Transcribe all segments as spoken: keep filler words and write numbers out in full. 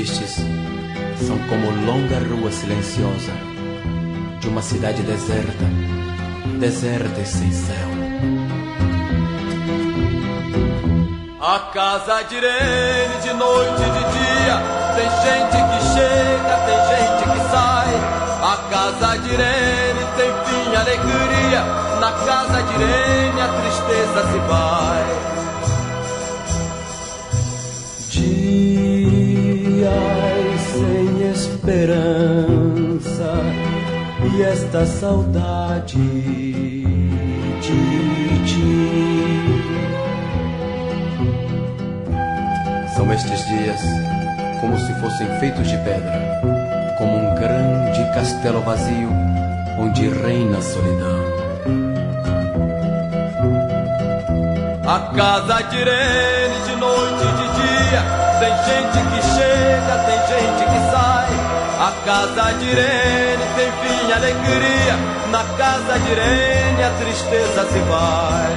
tristes são como longa rua silenciosa de uma cidade deserta, deserta e sem céu. A casa de Irene, de noite e de dia, tem gente que chega, tem gente que sai. A casa de Irene tem fim e alegria, na casa de Irene a tristeza se vai. Dias sem esperança e esta saudade de ti. São estes dias como se fossem feitos de pedra, como um grande castelo vazio onde reina a solidão. A casa de Irene, de noite e de dia, tem gente que chega, tem gente que sai. A casa de Irene tem fim e alegria, na casa de Irene a tristeza se vai.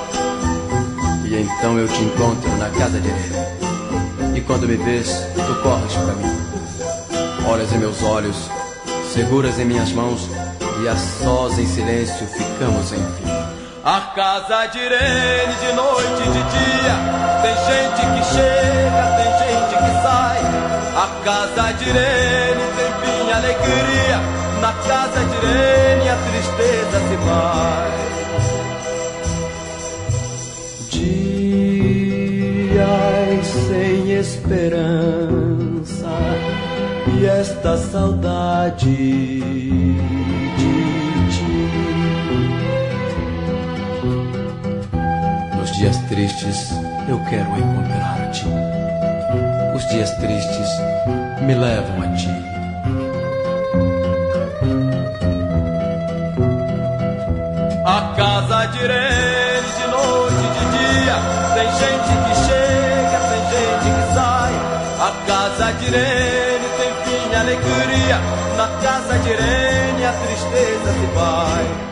E então eu te encontro na casa de Irene, e quando me vês, tu corres para mim. Olhas em meus olhos, seguras em minhas mãos, e a sós em silêncio ficamos enfim. A casa de Irene, de noite e de dia, tem gente que chega, tem gente que sai. A casa de Irene tem fim e alegria, na casa de Irene a tristeza se vai. Dias sem esperança e esta saudade de ti. Nos dias tristes eu quero encontrar-te. Os dias tristes me levam a ti. A casa de Irene, de noite e de dia, tem gente que chega, tem gente que sai. A casa de Irene tem fim e alegria, na casa de Irene a tristeza se vai.